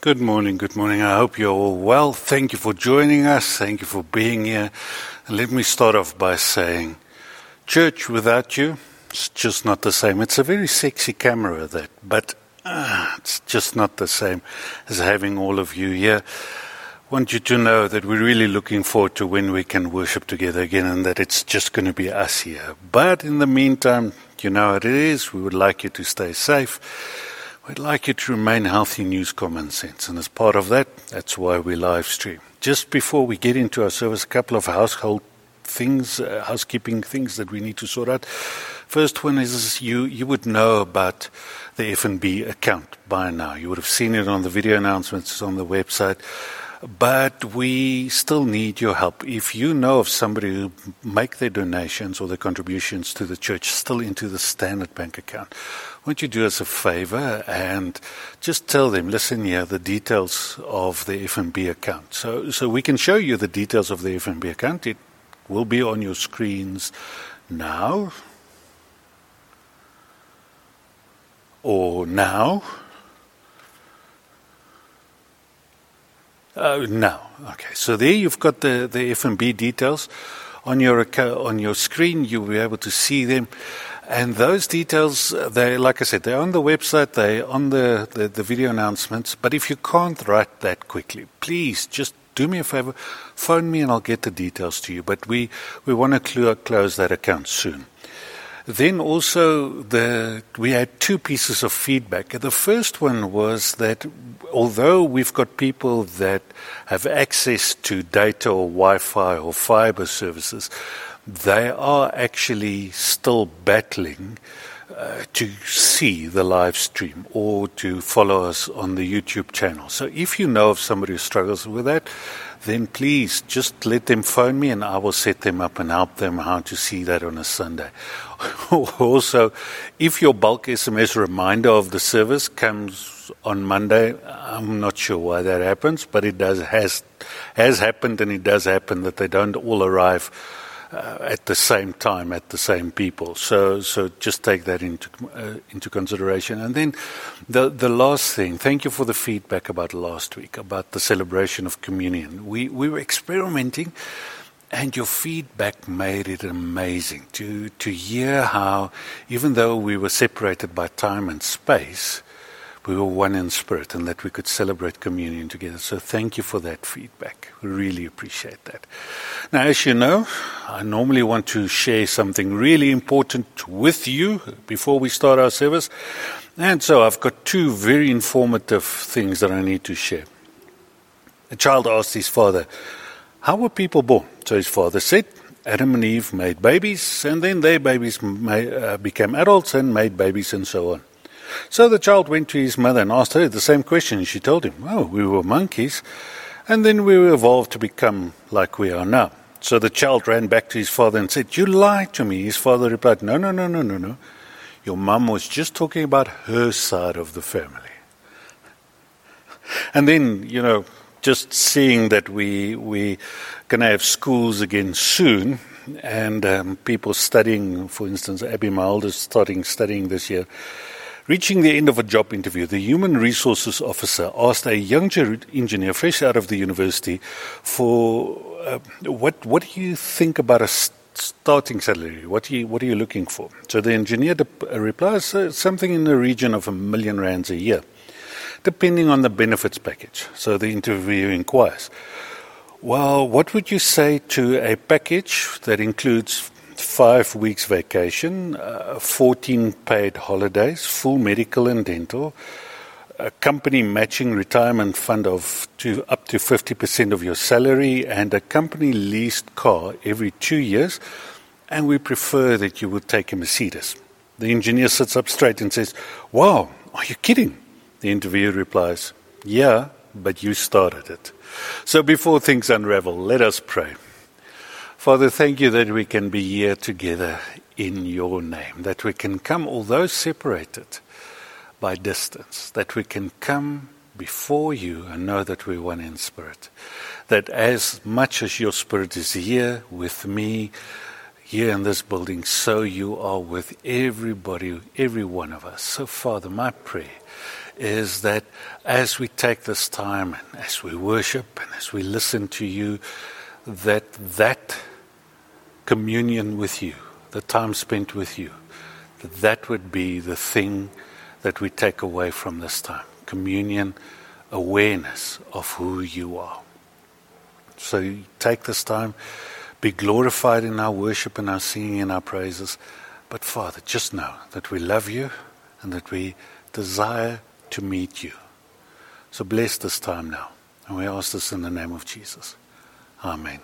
Good morning, good morning. I hope you're all well. Thank you for joining us. Thank you for being here. And let me start off by saying, church without you, it's just not the same. It's a very sexy camera, that, but it's just not the same as having all of you here. I want you to know that we're really looking forward to when we can worship together again, and that it's just going to be us here. But in the meantime, you know what it is. We would like you to stay safe. We'd like you to remain healthy, use common sense. And as part of that, that's why we live stream. Just before we get into our service, a couple of household things, housekeeping things that we need to sort out. First one is you would know about the F&B account by now. You would have seen it on the video announcements on the website. But we still need your help. If you know of somebody who make their donations or their contributions to the church still into the Standard Bank account, won't you do us a favor and just tell them, listen here, the details of the F&B account. So we can show you the details of the F&B account. It will be on your screens now. Or now. No. Okay. So there you've got the F&B details on your screen. You'll be able to see them, and those details, they, like I said, they're on the website. They're on the video announcements. But if you can't write that quickly, please just do me a favor, phone me, and I'll get the details to you. But we want to close that account soon. Then also, we had two pieces of feedback. The first one was that although we've got people that have access to data or Wi-Fi or fiber services, they are actually still battling to see the live stream or to follow us on the YouTube channel. So if you know of somebody who struggles with that, then please just let them phone me and I will set them up and help them how to see that on a Sunday. Also, if your bulk SMS reminder of the service comes on Monday, I'm not sure why that happens, but it has happened, and it does happen that they don't all arrive at the same time, at the same people. So just take that into consideration. And then the last thing, thank you for the feedback about last week, about the celebration of communion. We were experimenting, and your feedback made it amazing to hear how, even though we were separated by time and space, we were one in spirit, and that we could celebrate communion together. So thank you for that feedback. We really appreciate that. Now, as you know, I normally want to share something really important with you before we start our service. And so I've got two very informative things that I need to share. A child asked his father, how were people born? So his father said, Adam and Eve made babies, and then their babies became adults and made babies, and so on. So the child went to his mother and asked her the same question. She told him, oh, we were monkeys, and then we evolved to become like we are now. So the child ran back to his father and said, you lied to me. His father replied, no. Your mum was just talking about her side of the family. And then, just seeing that we're going to have schools again soon, and people studying, for instance, Abby, my oldest, studying this year. Reaching the end of a job interview, the human resources officer asked a young engineer fresh out of the university for what do you think about a starting salary? What are you looking for? So the engineer replies, something in the region of R1 million a year, depending on the benefits package. So the interviewer inquires, well, what would you say to a package that includes 5 weeks vacation, 14 paid holidays, full medical and dental, a company matching retirement fund of up to 50% of your salary, and a company leased car every 2 years, and we prefer that you would take a Mercedes. The engineer sits up straight and says, wow, are you kidding? The interviewer replies, yeah, but you started it. So before things unravel, let us pray. Father, thank you that we can be here together in your name, that we can come, although separated by distance, that we can come before you and know that we're one in spirit, that as much as your spirit is here with me, here in this building, so you are with everybody, every one of us. So, Father, my prayer is that as we take this time and as we worship and as we listen to you, that communion with you, the time spent with you, that would be the thing that we take away from this time. Communion, awareness of who you are. So you take this time, be glorified in our worship and our singing and our praises. But Father, just know that we love you and that we desire to meet you. So bless this time now. And we ask this in the name of Jesus. Amen.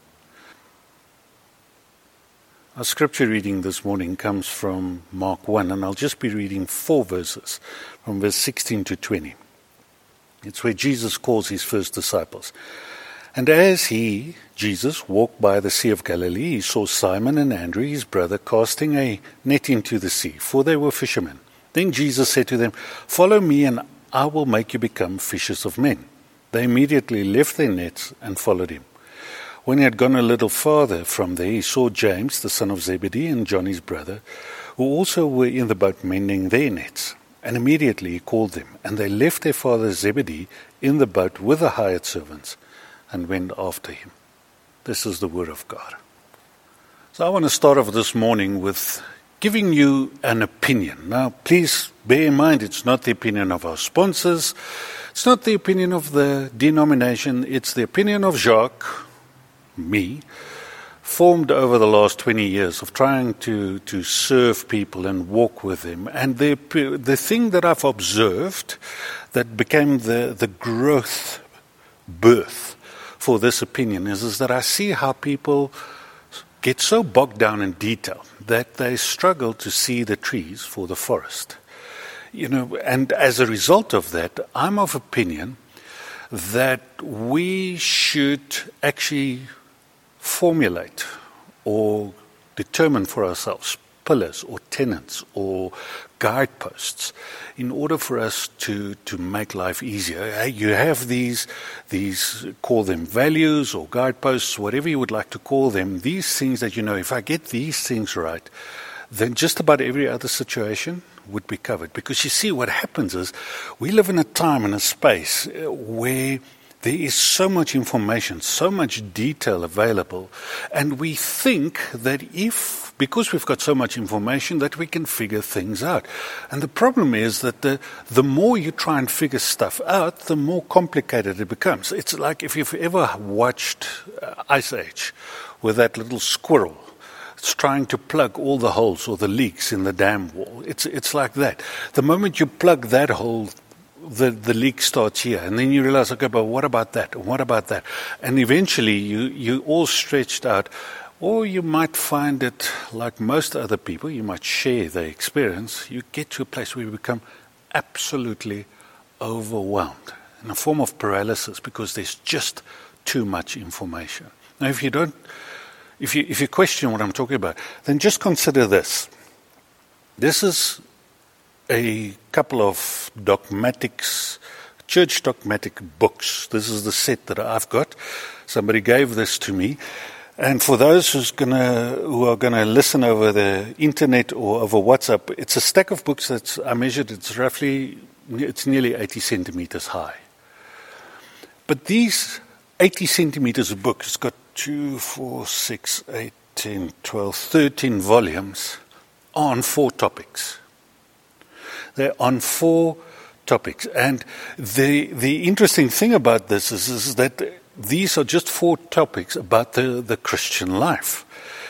Our scripture reading this morning comes from Mark 1, and I'll just be reading 4 verses from verse 16 to 20. It's where Jesus calls his first disciples. And as he, Jesus, walked by the Sea of Galilee, he saw Simon and Andrew, his brother, casting a net into the sea, for they were fishermen. Then Jesus said to them, "Follow me, and I will make you become fishers of men." They immediately left their nets and followed him. When he had gone a little farther from there, he saw James, the son of Zebedee, and John his brother, who also were in the boat mending their nets. And immediately he called them, and they left their father Zebedee in the boat with the hired servants, and went after him. This is the word of God. So I want to start off this morning with giving you an opinion. Now, please bear in mind, it's not the opinion of our sponsors. It's not the opinion of the denomination. It's the opinion of Jacques, me, formed over the last 20 years of trying to serve people and walk with them. And the thing that I've observed that became the birth for this opinion is that I see how people get so bogged down in detail that they struggle to see the trees for the forest. And as a result of that, I'm of opinion that we should actually formulate or determine for ourselves pillars or tenets or guideposts in order for us to make life easier. You have these, call them values or guideposts, whatever you would like to call them, these things that if I get these things right, then just about every other situation would be covered. Because you see, what happens is we live in a time and a space where there is so much information, so much detail available, and we think that because we've got so much information, that we can figure things out. And the problem is that the more you try and figure stuff out, the more complicated it becomes. It's like if you've ever watched Ice Age with that little squirrel. It's trying to plug all the holes or the leaks in the dam wall. It's like that. The moment you plug that hole, the leak starts here, and then you realize, okay, but what about that? And what about that? And eventually you all stretched out, or you might find it like most other people, you might share their experience, you get to a place where you become absolutely overwhelmed, in a form of paralysis, because there's just too much information. Now, if you question what I'm talking about, then just consider this. This is a couple of church dogmatic books. This is the set that I've got. Somebody gave this to me. And for those who are gonna listen over the internet or over WhatsApp, it's a stack of books I measured. It's nearly 80 centimeters high. But these 80 centimeters of books has got 2, 4, 6, 8, 10, 12, 13 volumes on 4 topics. They're on 4 topics. And the interesting thing about this is that these are just 4 topics about the Christian life.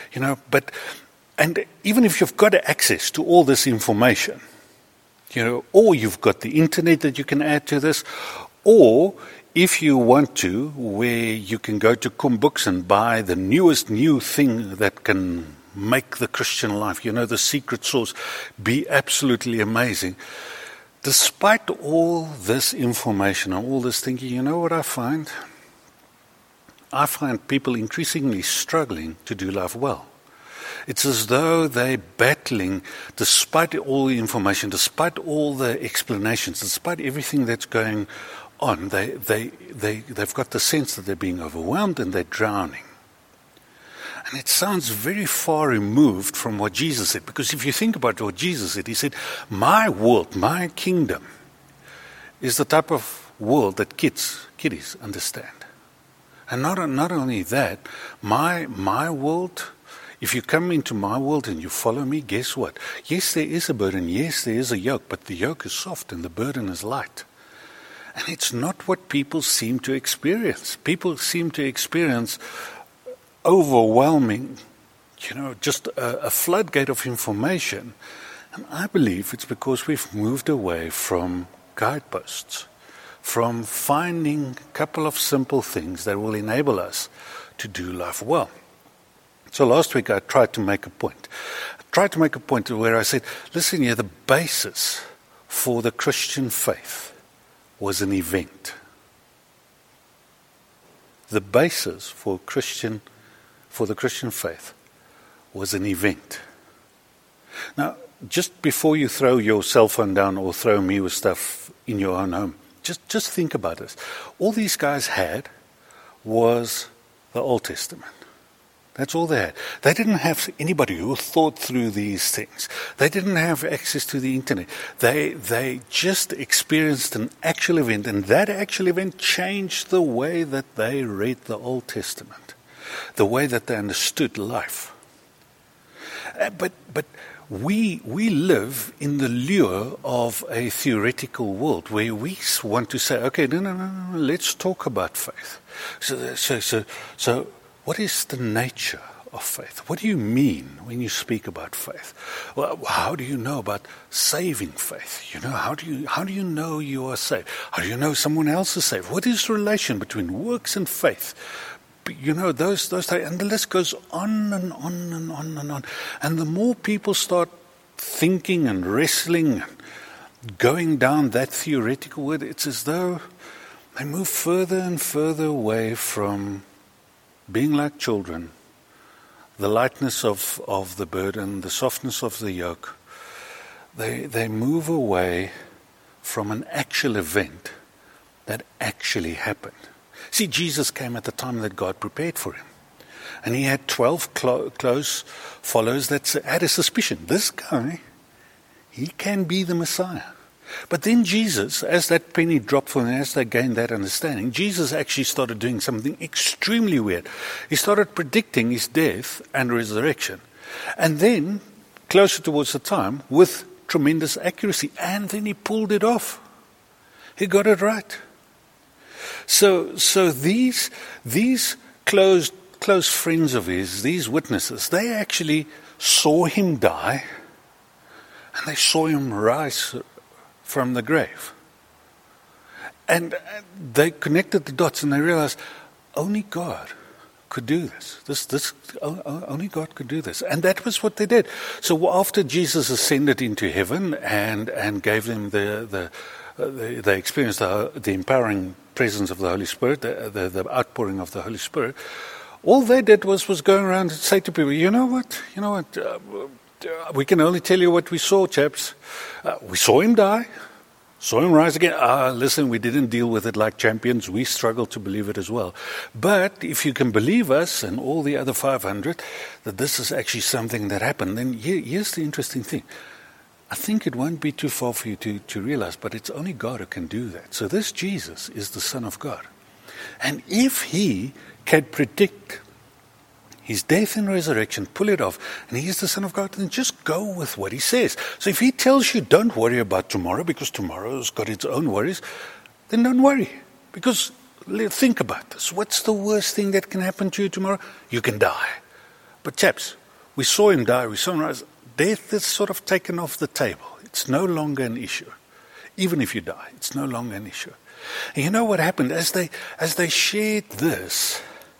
And even if you've got access to all this information, or you've got the internet that you can add to this, or if you want to, where you can go to Books and buy the newest new thing that can make the Christian life, the secret sauce, be absolutely amazing. Despite all this information and all this thinking, you know what I find? I find people increasingly struggling to do life well. It's as though they're battling, despite all the information, despite all the explanations, despite everything that's going on, they've got the sense that they're being overwhelmed and they're drowning. And it sounds very far removed from what Jesus said, because if you think about what Jesus said, he said, my world, my kingdom, is the type of world that kiddies understand. And not only that, my world, if you come into my world and you follow me, guess what? Yes, there is a burden. Yes, there is a yoke, but the yoke is soft and the burden is light. And it's not what people seem to experience. People seem to experience overwhelming, just a floodgate of information. And I believe it's because we've moved away from guideposts, from finding a couple of simple things that will enable us to do life well. So last week I tried to make a point. Where I said, listen here, the basis for the Christian faith was an event. The basis for the Christian faith was an event. Now, just before you throw your cell phone down or throw me with stuff in your own home, just think about this. All these guys had was the Old Testament. That's all they had. They didn't have anybody who thought through these things. They didn't have access to the internet. They just experienced an actual event, and that actual event changed the way that they read the Old Testament, the way that they understood life. But we live in the lure of a theoretical world where we want to say, okay, no, let's talk about faith. So what is the nature of faith? What do you mean when you speak about faith? Well, how do you know about saving faith? How do you know you are saved? How do you know someone else is saved? What is the relation between works and faith? Those and the list goes on and on and on and on. And the more people start thinking and wrestling and going down that theoretical word, it's as though they move further and further away from being like children, the lightness of the burden, the softness of the yoke. They move away from an actual event that actually happened. See, Jesus came at the time that God prepared for him. And he had 12 close followers that had a suspicion. This guy, he can be the Messiah. But then Jesus, as that penny dropped for them, as they gained that understanding, Jesus actually started doing something extremely weird. He started predicting his death and resurrection. And then, closer towards the time, with tremendous accuracy. And then he pulled it off. He got it right. So these close friends of his, these witnesses, they actually saw him die, and they saw him rise from the grave. And they connected the dots, and they realized only God could do this. Only God could do this. And that was what they did. So after Jesus ascended into heaven and gave them they experienced the empowering presence of the Holy Spirit, the outpouring of the Holy Spirit, all they did was go around and say to people, you know what, we can only tell you what we saw, chaps. We saw him die, saw him rise again. Listen, we didn't deal with it like champions. We struggled to believe it as well. But if you can believe us and all the other 500, that this is actually something that happened, then here's the interesting thing. I think it won't be too far for you to realize, but it's only God who can do that. So this Jesus is the Son of God. And if he can predict his death and resurrection, pull it off, and he is the Son of God, then just go with what he says. So if he tells you don't worry about tomorrow because tomorrow's got its own worries, then don't worry. Because think about this. What's the worst thing that can happen to you tomorrow? You can die. But chaps, we saw him die, we saw him rise. Death is sort of taken off the table. It's no longer an issue. Even if you die, it's no longer an issue. And you know what happened? As they shared this,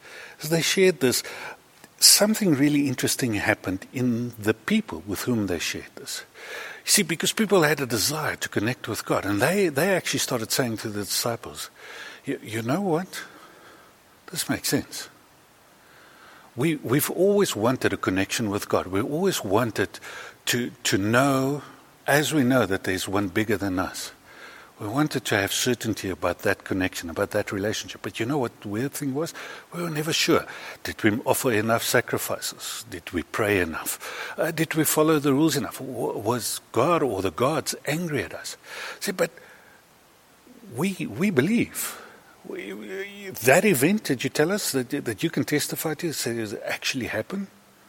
something really interesting happened in the people with whom they shared this. You see, because people had a desire to connect with God, and they actually started saying to the disciples, you know what? This makes sense. We've always wanted a connection with God. We always wanted to know, as we know that there's one bigger than us. We wanted to have certainty about that connection, about that relationship. But you know what the weird thing was? We were never sure. Did we offer enough sacrifices? Did we pray enough? Did we follow the rules enough? Was God or the gods angry at us? See, but we believe. That event that you tell us, that you can testify to, says actually happened.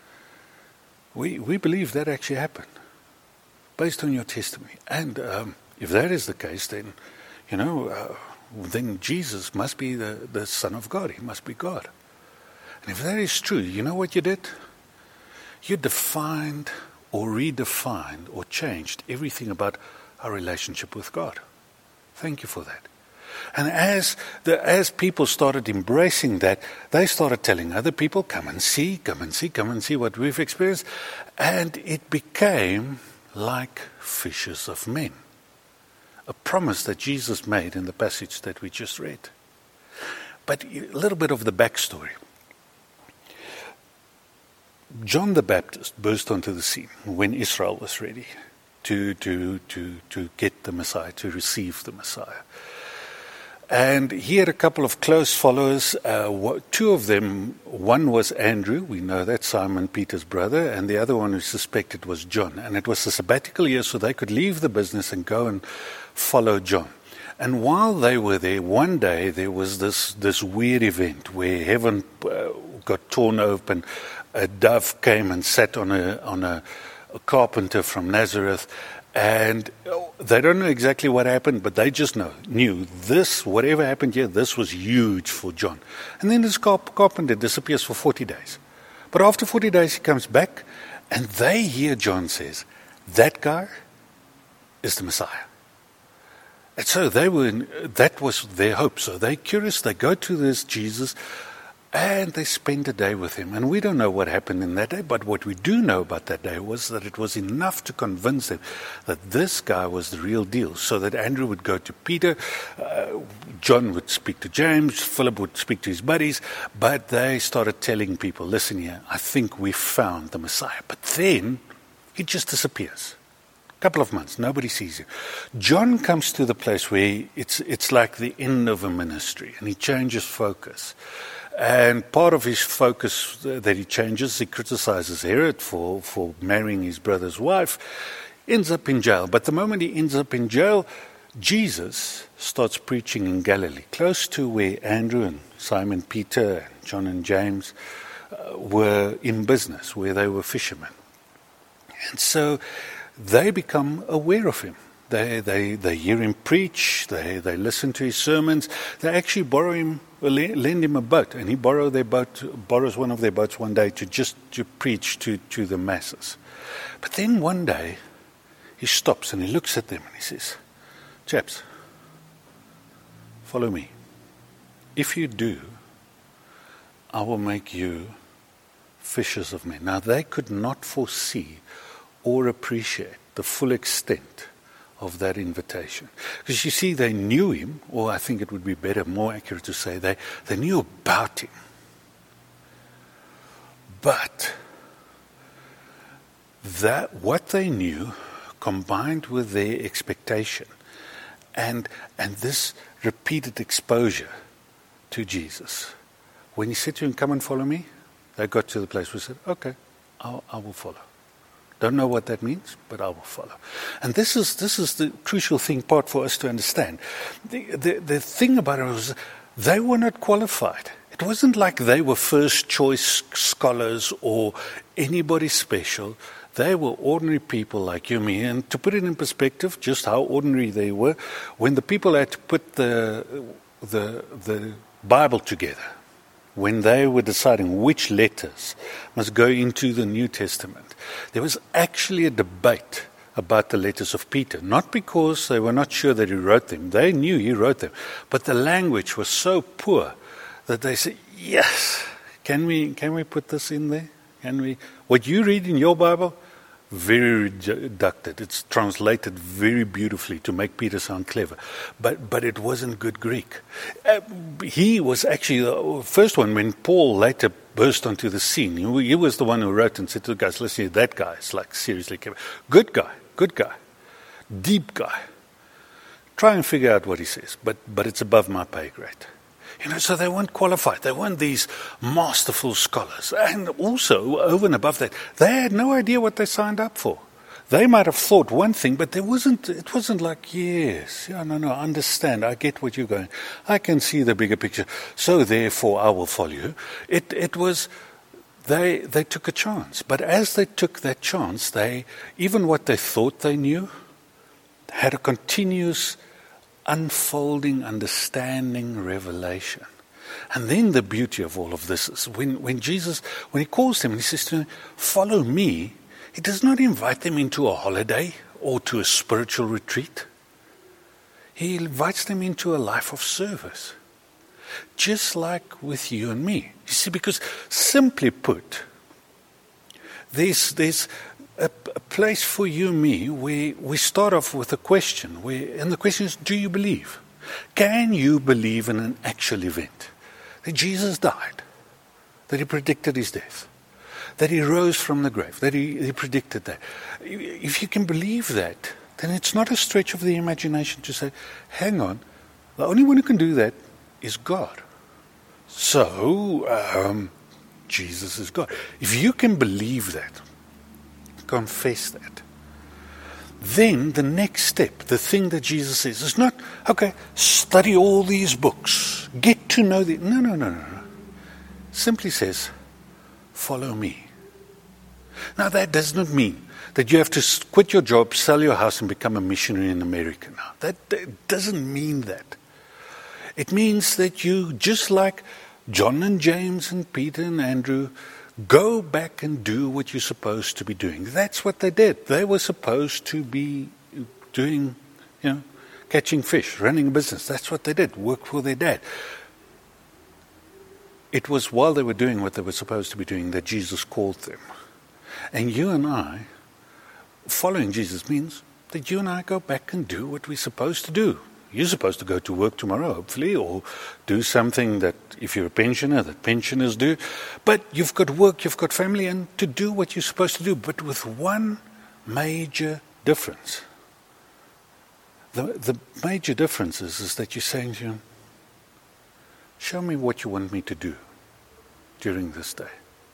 We believe that actually happened, based on your testimony. And if that is the case, then, then Jesus must be the Son of God. He must be God. And if that is true, you know what you did? You defined or redefined or changed everything about our relationship with God. Thank you for that. And as people started embracing that, they started telling other people, come and see what we've experienced. And it became like fishers of men. A promise that Jesus made in the passage that we just read. But a little bit of the backstory. John the Baptist burst onto the scene when Israel was ready to get the Messiah, to receive the Messiah. And he had a couple of close followers. Two of them, one was Andrew, we know that, Simon Peter's brother, and the other one who suspected was John. And it was a sabbatical year, so they could leave the business and go and follow John. And while they were there, one day there was this weird event where heaven got torn open. A dove came and sat on a carpenter from Nazareth. And they don't know exactly what happened, but they just knew this, whatever happened here, this was huge for John. And then this carpenter disappears for 40 days. But after 40 days, he comes back, and they hear John says, that guy is the Messiah. And so that was their hope. So they're curious, they go to this Jesus, and they spend a day with him. And we don't know what happened in that day, but what we do know about that day was that it was enough to convince them that this guy was the real deal. So that Andrew would go to Peter, John would speak to James, Philip would speak to his buddies, but they started telling people, listen here, I think we found the Messiah. But then he just disappears. A couple of months, nobody sees him. John comes to the place where it's like the end of a ministry, and he changes focus. And part of his focus that he changes, he criticizes Herod for marrying his brother's wife, ends up in jail. But the moment he ends up in jail, Jesus starts preaching in Galilee, close to where Andrew and Simon Peter and John and James were in business, where they were fishermen. And so they become aware of him. They hear him preach, they listen to his sermons, they actually lend him a boat, and he borrows one of their boats one day to preach to the masses. But then one day, he stops and he looks at them and he says, chaps, follow me. If you do, I will make you fishers of men. Now they could not foresee or appreciate the full extent of that invitation. Because you see, they knew him, or I think it would be better, more accurate to say they knew about him. But that what they knew combined with their expectation and this repeated exposure to Jesus. When he said to him, come and follow me, they got to the place where he said, okay, I will follow. Don't know what that means, but I will follow. And this is the crucial part for us to understand. The thing about it was they were not qualified. It wasn't like they were first choice scholars or anybody special. They were ordinary people like you and me. And to put it in perspective, just how ordinary they were, when the people had to put the Bible together, when they were deciding which letters must go into the New Testament, there was actually a debate about the letters of Peter. Not because they were not sure that he wrote them. They knew he wrote them. But the language was so poor that they said, yes, can we put this in there? Can we? What you read in your Bible, very reducted. It's translated very beautifully to make Peter sound clever. But it wasn't good Greek. He was actually the first one when Paul later burst onto the scene. He was the one who wrote and said to the guys, listen, that guy is like seriously clever. Good guy, deep guy. Try and figure out what he says, but it's above my pay grade. So they weren't qualified. They weren't these masterful scholars. And also, over and above that, they had no idea what they signed up for. They might have thought one thing, but it wasn't like, yes, yeah, no, I understand, I get what you're going. I can see the bigger picture, so therefore I will follow you. It was, they took a chance. But as they took that chance, even what they thought they knew had a continuous unfolding, understanding, revelation. And then the beauty of all of this is when Jesus, when he calls them and he says to them, follow me, he does not invite them into a holiday or to a spiritual retreat. He invites them into a life of service. Just like with you and me. You see, because simply put, there's a place for you and me where we start off with a question. And the question is, do you believe? Can you believe in an actual event? That Jesus died, that he predicted his death, that he rose from the grave, that he predicted that. If you can believe that, then it's not a stretch of the imagination to say, hang on, the only one who can do that is God. So, Jesus is God. If you can believe that, confess that, then the next step, the thing that Jesus says, is not, okay, study all these books, get to know the... No. Simply says, follow me. Now that does not mean that you have to quit your job, sell your house and become a missionary in America now. That doesn't mean that. It means that you, just like John and James and Peter and Andrew, go back and do what you're supposed to be doing. That's what they did. They were supposed to be doing, catching fish, running a business. That's what they did, work for their dad. It was while they were doing what they were supposed to be doing that Jesus called them. And you and I, following Jesus means that you and I go back and do what we're supposed to do. You're supposed to go to work tomorrow, hopefully, or do something that, if you're a pensioner, that pensioners do. But you've got work, you've got family, and to do what you're supposed to do, but with one major difference. The major difference is that you're saying to him, show me what you want me to do during this day.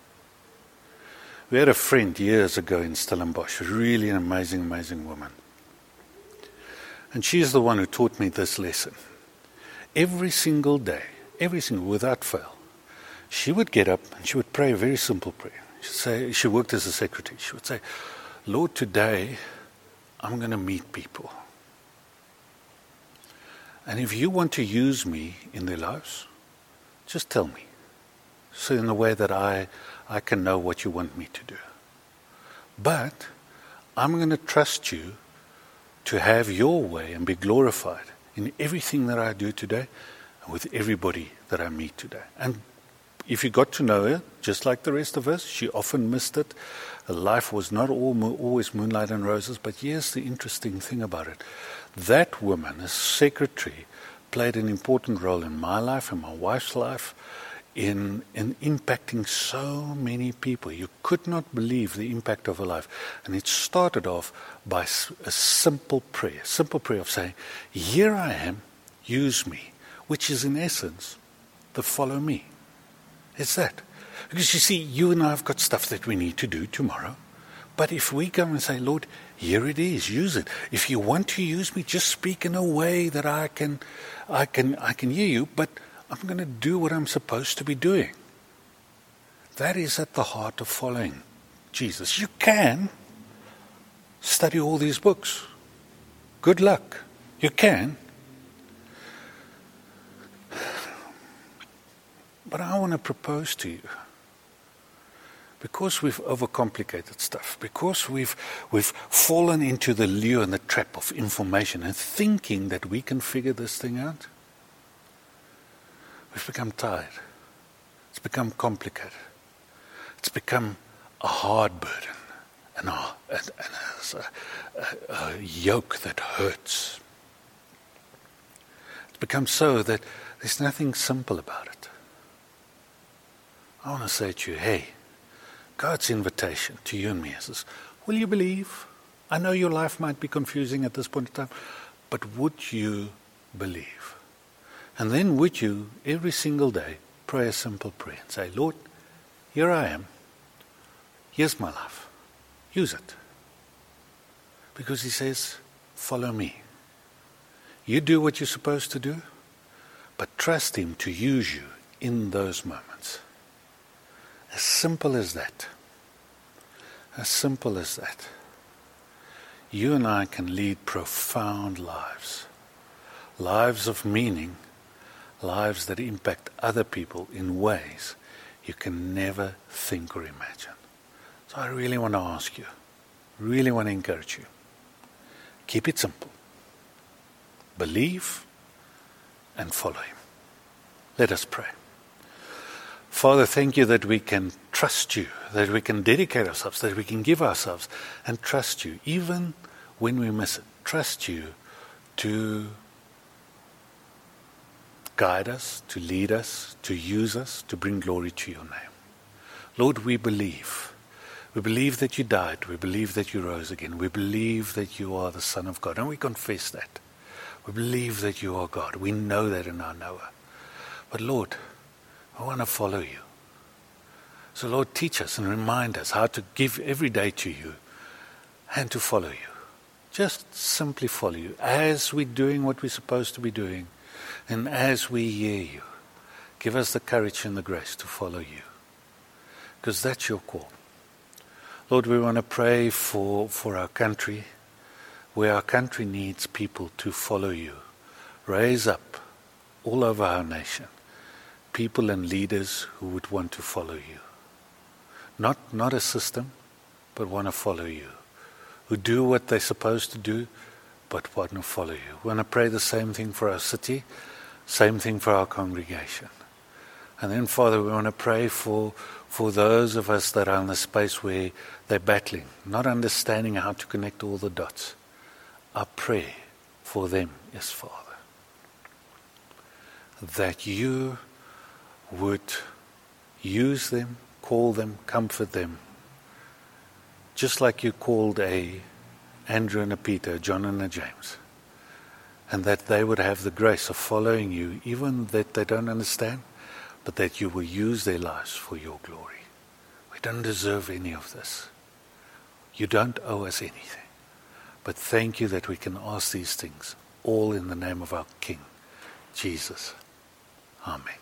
We had a friend years ago in Stellenbosch, really an amazing woman. And she's the one who taught me this lesson. Every single day, without fail, she would get up and she would pray a very simple prayer. She worked as a secretary. She would say, Lord, today I'm going to meet people. And if you want to use me in their lives, just tell me. So in a way that I can know what you want me to do. But I'm going to trust you to have your way and be glorified in everything that I do today and with everybody that I meet today. And if you got to know her, just like the rest of us, she often missed it. Her life was not always moonlight and roses, but here's the interesting thing about it. That woman, as secretary, played an important role in my life and my wife's life, in impacting so many people. You could not believe the impact of her life. And it started off by a simple prayer of saying, here I am, use me, which is in essence the follow me. It's that. Because you see, you and I have got stuff that we need to do tomorrow. But if we go and say, Lord, here it is, use it. If you want to use me, just speak in a way that I can hear you, but I'm going to do what I'm supposed to be doing. That is at the heart of following Jesus. You can study all these books. Good luck. You can. But I want to propose to you, because we've overcomplicated stuff, because we've fallen into the lure and the trap of information and thinking that we can figure this thing out, we've become tired. It's become complicated. It's become a hard burden and a yoke that hurts. It's become so that there's nothing simple about it. I want to say to you, hey, God's invitation to you and me is, will you believe? I know your life might be confusing at this point in time, but would you believe? And then would you, every single day, pray a simple prayer and say, Lord, here I am. Here's my life. Use it. Because he says, follow me. You do what you're supposed to do, but trust him to use you in those moments. As simple as that. As simple as that. You and I can lead profound lives. Lives of meaning. Lives that impact other people in ways you can never think or imagine. So I really want to ask you, really want to encourage you. Keep it simple. Believe and follow him. Let us pray. Father, thank you that we can trust you, that we can dedicate ourselves, that we can give ourselves and trust you, even when we miss it. Trust you to guide us, to lead us, to use us, to bring glory to your name. Lord, we believe. We believe that you died. We believe that you rose again. We believe that you are the Son of God, and we confess that. We believe that you are God. We know that in our knower. But Lord, I want to follow you. So Lord, teach us and remind us how to give every day to you and to follow you. Just simply follow you as we're doing what we're supposed to be doing, and as we hear you. Give us the courage and the grace to follow you, because that's your call. Lord, we want to pray for our country, where our country needs people to follow you. Raise up all over our nation people and leaders who would want to follow you. Not a system, but want to follow you. Who do what they're supposed to do, but want to follow you. We want to pray the same thing for our city, same thing for our congregation. And then, Father, we want to pray for those of us that are in the space where they're battling, not understanding how to connect all the dots. Our prayer for them is, Father, that you would use them, call them, comfort them, just like you called Andrew and a Peter, John and a James, and that they would have the grace of following you, even that they don't understand, but that you will use their lives for your glory. We don't deserve any of this. You don't owe us anything. But thank you that we can ask these things, all in the name of our King, Jesus. Amen.